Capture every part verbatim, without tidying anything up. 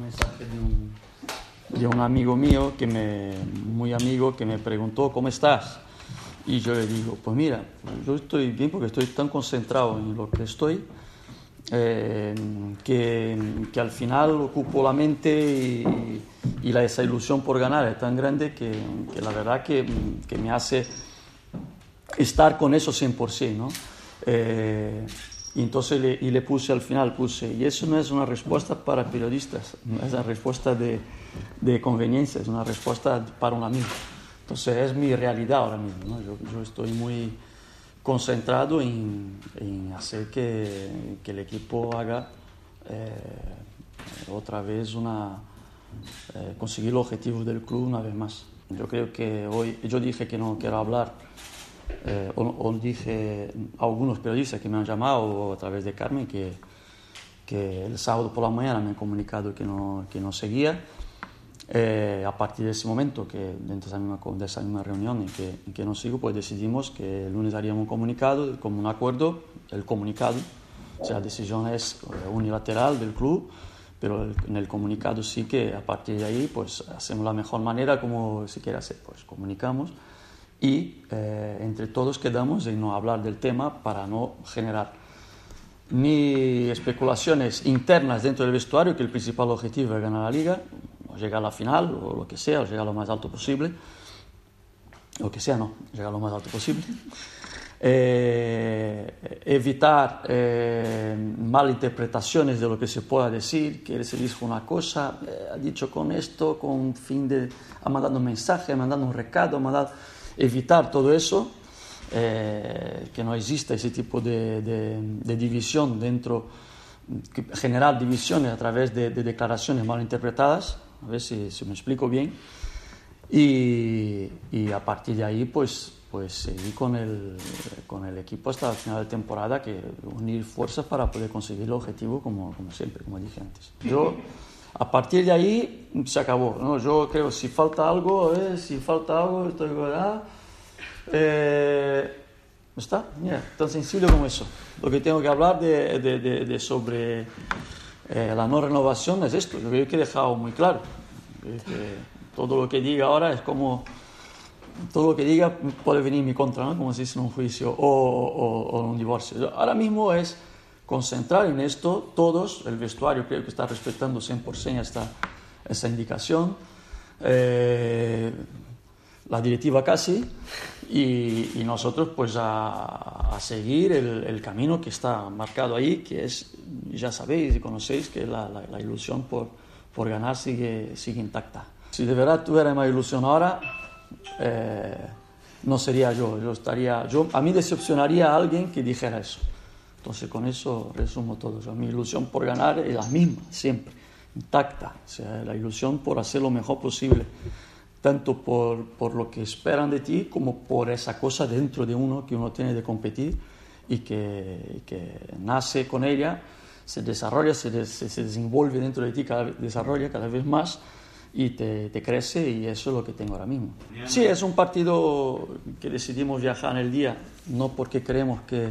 mensaje de un, de un amigo mío, que me, muy amigo, que me preguntó, ¿cómo estás? Y yo le digo, pues mira, yo estoy bien porque estoy tan concentrado en lo que estoy, eh, que, que al final ocupo la mente y, y la, esa ilusión por ganar es tan grande que, que la verdad que, que me hace estar con eso cien por ciento, ¿no? Eh, y entonces le, y le puse al final, puse, y eso no es una respuesta para periodistas, no es una respuesta de, de conveniencia, es una respuesta para un amigo. Entonces es mi realidad ahora mismo, ¿no? Yo, yo estoy muy concentrado en, en hacer que, que el equipo haga eh, otra vez una, eh, conseguir los objetivos del club una vez más. Yo creo que hoy, yo dije que no quiero hablar, eh, o, o dije a algunos periodistas que me han llamado a través de Carmen que, que el sábado por la mañana me han comunicado que no, que no seguía. Eh, a partir de ese momento, que dentro de esa misma, de esa misma reunión en que, en que no sigo, pues decidimos que el lunes haríamos un comunicado, como un acuerdo, el comunicado, o sea, la decisión es unilateral del club, pero el, en el comunicado sí que a partir de ahí pues hacemos la mejor manera como se quiere hacer, pues comunicamos y eh, entre todos quedamos en no hablar del tema para no generar ni especulaciones internas dentro del vestuario, que el principal objetivo es ganar la liga, o llegar a la final, o lo que sea, o llegar lo más alto posible, lo que sea, no, llegar lo más alto posible. Eh, evitar eh, malinterpretaciones de lo que se pueda decir, que él se dijo una cosa, eh, ha dicho con esto, con fin de, ha mandado un mensaje, ha mandado un recado, ha mandado, evitar todo eso. Eh, que no exista ese tipo de, de, de división dentro, que generar divisiones a través de, de declaraciones mal interpretadas, a ver si, si me explico bien, y, y a partir de ahí pues, pues seguir con el, con el equipo hasta el final de temporada, que unir fuerzas para poder conseguir el objetivo como, como siempre, como dije antes. Yo, a partir de ahí se acabó, ¿no? Yo creo si falta algo, eh, si falta algo, estoy ¿verdad? Eh, ¿Está? Yeah, tan sencillo como eso. Lo que tengo que hablar de, de, de, de sobre eh, la no renovación es esto, lo que yo he dejado muy claro. Es que todo lo que diga ahora es como, todo lo que diga puede venir en mi contra, ¿no? Como si es un juicio o, o, o un divorcio. Ahora mismo es concentrar en esto, todos, el vestuario creo que está respetando cien por ciento esta, esta indicación. Eh, la directiva casi, y, y nosotros pues a, a seguir el, el camino que está marcado ahí, que es, ya sabéis y conocéis, que la, la, la ilusión por, por ganar sigue, sigue intacta. Si de verdad tuviera más ilusión ahora, eh, no sería yo, yo estaría, yo, a mí decepcionaría a alguien que dijera eso. Entonces con eso resumo todo. O sea, mi ilusión por ganar es la misma, siempre, intacta, o sea, la ilusión por hacer lo mejor posible, tanto por, por lo que esperan de ti como por esa cosa dentro de uno que uno tiene de competir y que, que nace con ella, se desarrolla, se, des, se desenvuelve dentro de ti, cada vez, desarrolla cada vez más y te, te crece, y eso es lo que tengo ahora mismo. Sí, es un partido que decidimos viajar en el día, no porque creemos que,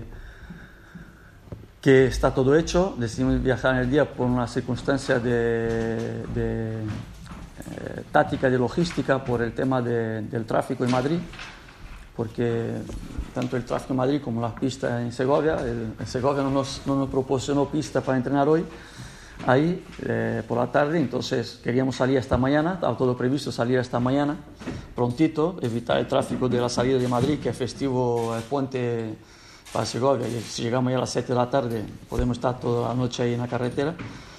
que está todo hecho, decidimos viajar en el día por una circunstancia de... de Eh, táctica de logística, por el tema de, del tráfico en Madrid, porque tanto el tráfico en Madrid como las pistas en Segovia, el, en Segovia no nos, no nos proporcionó pista para entrenar hoy ahí eh, por la tarde, entonces queríamos salir esta mañana, estaba todo previsto salir esta mañana prontito, evitar el tráfico de la salida de Madrid, que es festivo, el puente para Segovia, y si llegamos ya a las siete de la tarde podemos estar toda la noche ahí en la carretera.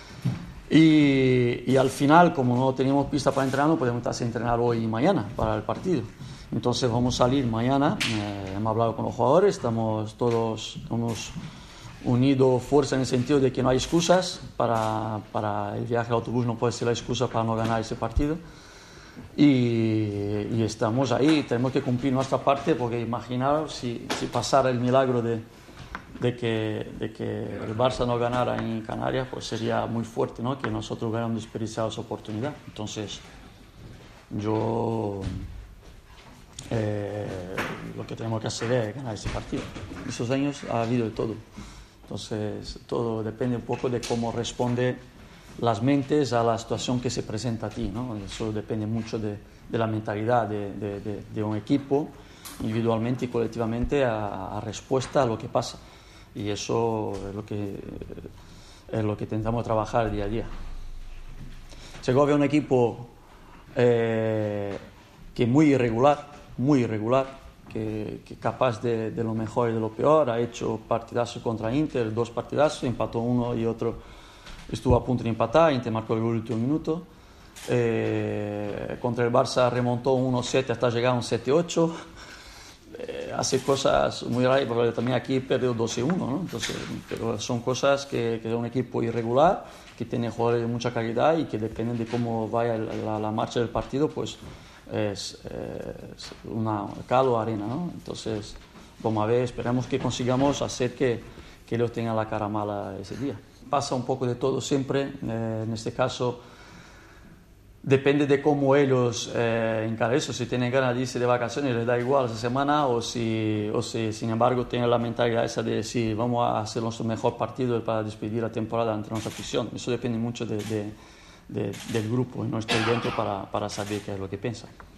Y, y al final, como no teníamos pista para entrenar, no podemos estar sin entrenar hoy y mañana para el partido. Entonces vamos a salir mañana, eh, hemos hablado con los jugadores, estamos todos hemos unido fuerza en el sentido de que no hay excusas para, para el viaje al autobús, no puede ser la excusa para no ganar ese partido. Y, y estamos ahí, tenemos que cumplir nuestra parte, porque imaginaos si, si pasara el milagro de De que, de que el Barça no ganara en Canarias, pues sería muy fuerte, ¿no? Que nosotros hubiéramos desperdiciado esa oportunidad. Entonces, yo eh, lo que tenemos que hacer es ganar ese partido. Esos años ha habido de todo. Entonces, todo depende un poco de cómo responde las mentes a la situación que se presenta a ti, ¿no? Eso depende mucho de, de la mentalidad de, de, de, de un equipo, individualmente y colectivamente, a, a respuesta a lo que pasa. Y eso es lo que, es lo que intentamos trabajar día a día. Segovia es un equipo eh, que es muy irregular, muy irregular, que es capaz de, de lo mejor y de lo peor. Ha hecho partidazos contra Inter, dos partidazos, empató uno y otro estuvo a punto de empatar, Inter marcó el último minuto. Eh, contra el Barça remontó uno siete hasta llegar a un siete ocho. Eh, hace cosas muy raras, porque también aquí perdió doce uno, ¿no? Entonces, pero son cosas que, que es un equipo irregular, que tiene jugadores de mucha calidad y que dependen de cómo vaya la, la marcha del partido, pues es, es una cal o arena, ¿no? Entonces, vamos a ver, esperamos que consigamos hacer que, que ellos tengan la cara mala ese día. Pasa un poco de todo siempre, eh, en este caso depende de cómo ellos eh, encaran eso. Si tienen ganas de irse de vacaciones, les da igual esa semana, o si, o si sin embargo tienen la mentalidad esa de decir vamos a hacer nuestro mejor partido para despedir la temporada ante nuestra afición. Eso depende mucho de, de, de, del grupo y nuestro evento para, para saber qué es lo que piensan.